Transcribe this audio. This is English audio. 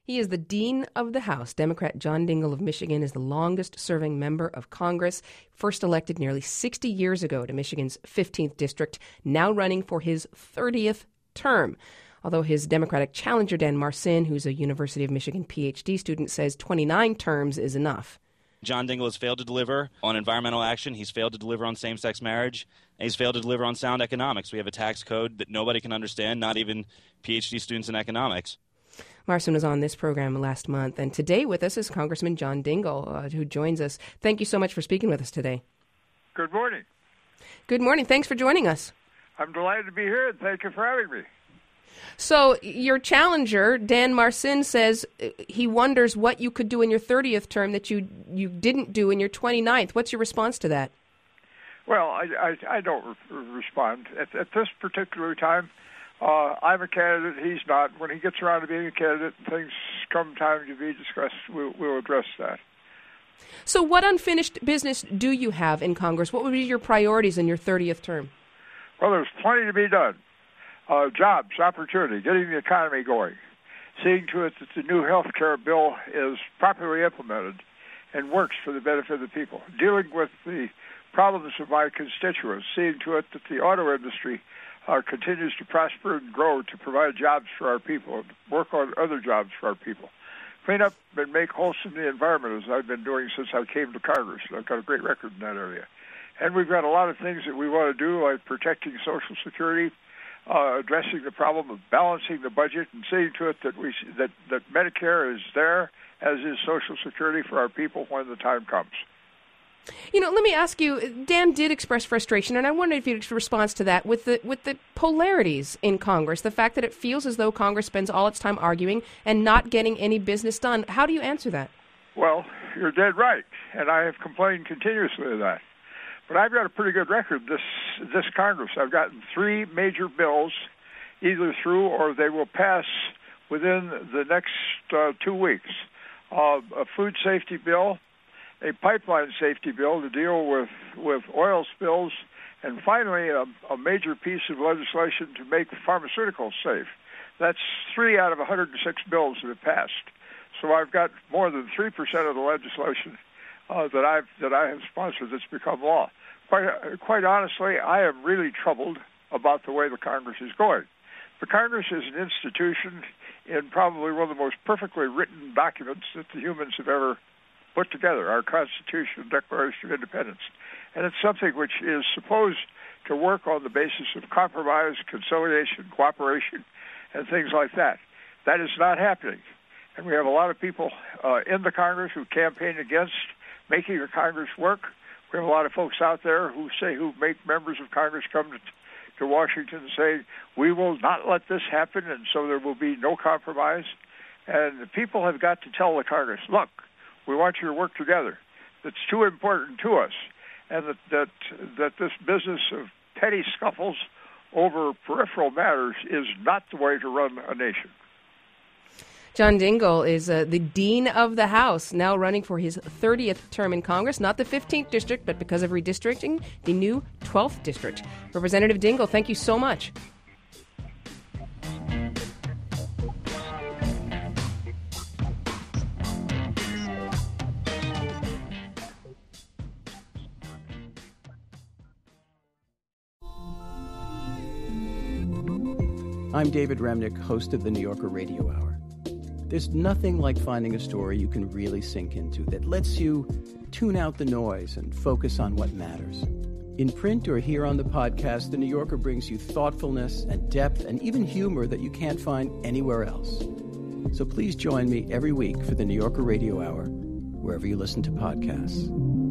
He is the Dean of the House. Democrat John Dingell of Michigan is the longest-serving member of Congress, first elected nearly 60 years ago to Michigan's 15th district, now running for his 30th term. Although his Democratic challenger, Dan Marcin, who's a University of Michigan PhD student, says 29 terms is enough. John Dingell has failed to deliver on environmental action. He's failed to deliver on same-sex marriage. And he's failed to deliver on sound economics. We have a tax code that nobody can understand, not even PhD students in economics. Marcin was on this program last month, and today with us is Congressman John Dingell, who joins us. Thank you so much for speaking with us today. Good morning. Good morning. Thanks for joining us. I'm delighted to be here, and thank you for having me. So your challenger, Dan Marcin, says he wonders what you could do in your 30th term that you didn't do in your 29th. What's your response to that? Well, I don't respond. At this particular time, I'm a candidate. He's not. When he gets around to being a candidate and things come time to be discussed, we'll address that. So what unfinished business do you have in Congress? What would be your priorities in your 30th term? Well, there's plenty to be done. Jobs, opportunity, getting the economy going, seeing to it that the new health care bill is properly implemented and works for the benefit of the people, dealing with the problems of my constituents, seeing to it that the auto industry continues to prosper and grow to provide jobs for our people, and work on other jobs for our people, clean up and make wholesome the environment, as I've been doing since I came to Congress. I've got a great record in that area. And we've got a lot of things that we want to do, like protecting Social Security, addressing the problem of balancing the budget, and seeing to it that Medicare is there, as is Social Security, for our people when the time comes. You know, let me ask you, Dan did express frustration, and I wondered if you'd respond to that with the polarities in Congress, the fact that it feels as though Congress spends all its time arguing and not getting any business done. How do you answer that? Well, you're dead right, and I have complained continuously of that. But I've got a pretty good record this Congress. I've gotten 3 major bills either through or they will pass within the next 2 weeks. A food safety bill, a pipeline safety bill to deal with oil spills, and finally a major piece of legislation to make pharmaceuticals safe. That's 3 out of 106 bills that have passed. So I've got more than 3% of the legislation that I have sponsored that's become law. Quite honestly, I am really troubled about the way the Congress is going. The Congress is an institution in probably one of the most perfectly written documents that the humans have ever put together, our Constitution, Declaration of Independence. And it's something which is supposed to work on the basis of compromise, conciliation, cooperation, and things like that. That is not happening. And we have a lot of people in the Congress who campaign against making the Congress work. We have a lot of folks out there who make members of Congress come to Washington and say, we will not let this happen, and so there will be no compromise. And the people have got to tell the Congress, look, we want you to work together. It's too important to us, and that this business of petty scuffles over peripheral matters is not the way to run a nation. John Dingell is the Dean of the House, now running for his 30th term in Congress, not the 15th district, but because of redistricting, the new 12th district. Representative Dingell, thank you so much. I'm David Remnick, host of the New Yorker Radio Hour. There's nothing like finding a story you can really sink into that lets you tune out the noise and focus on what matters. In print or here on the podcast, The New Yorker brings you thoughtfulness and depth and even humor that you can't find anywhere else. So please join me every week for the New Yorker Radio Hour, wherever you listen to podcasts.